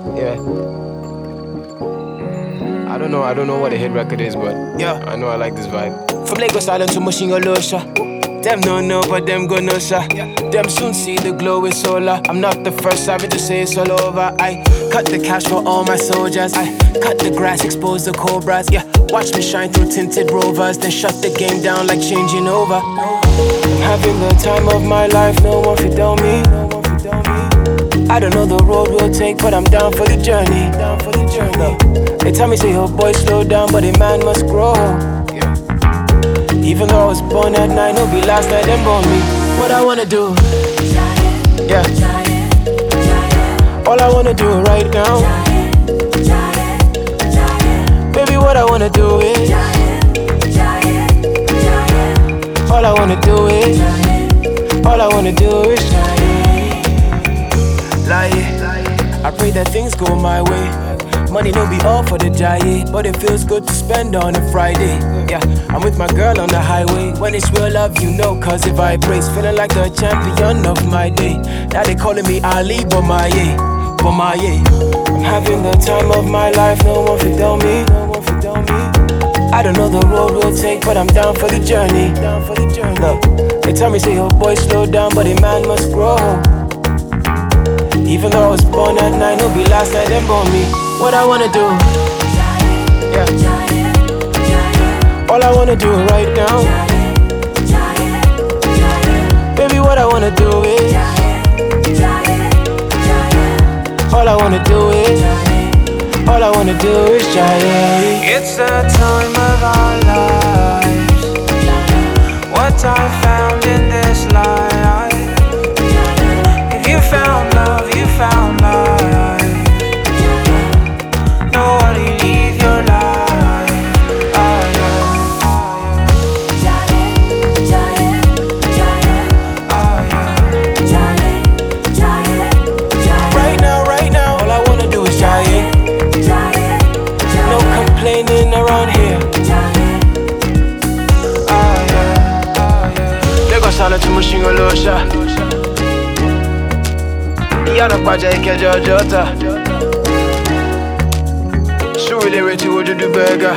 Yeah. I don't know what a hit record is, but yeah, I know I like this vibe. From Lagos Island to Machine Losha. Them don't know, but them go know, sha. Them soon see the glow with solar. I'm not the first, I to say it's all over. I cut the cash for all my soldiers. I cut the grass, expose the cobras. Yeah, watch me shine through tinted rovers. Then shut the game down like changing over. I'm having the time of my life, no one fit tell me. I don't know the road we'll take, but I'm down for the journey. They tell me say, oh boy, slow down, but a man must grow. Even though I was born at 9, it'll be last night them born me. What I wanna do, yeah. All I wanna do right now, baby, what I wanna do is, all I wanna do is, all I wanna do is lie. I pray that things go my way. Money no be all for the jaye, but it feels good to spend on a Friday. Yeah, I'm with my girl on the highway. When it's real love, you know, cause it vibrates. Feeling like the champion of my day. Now they calling me Ali Bomaye, Bomaye. I'm having the time of my life, no one fit tell me. I don't know the road we'll take, but I'm down for the journey. Look, they tell me say, oh boy, slow down, but a man must grow. Even though I was born at 9, it'll be last night them born me. What I wanna do, yeah. All I wanna do right now, baby, what I wanna do is, all I wanna do is, all I wanna do is try. It's the time of our lives. What I found in this life. If you found love, you found life. Nobody leave your life. Right now, all I wanna do is try. No complaining around here. Lagos Island to Machine Losha. Yana Paja Ikeja Jota. Surely to what you do burger.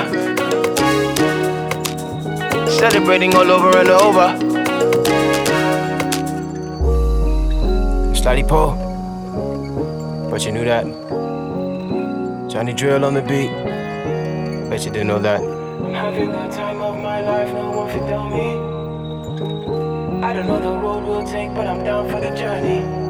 Celebrating all over and over. Slutty Poe. But you knew that. Johnny Drill on the beat. Bet you didn't know that. I'm having the time of my life, no one fit tell me. I don't know the road we'll take, but I'm down for the journey.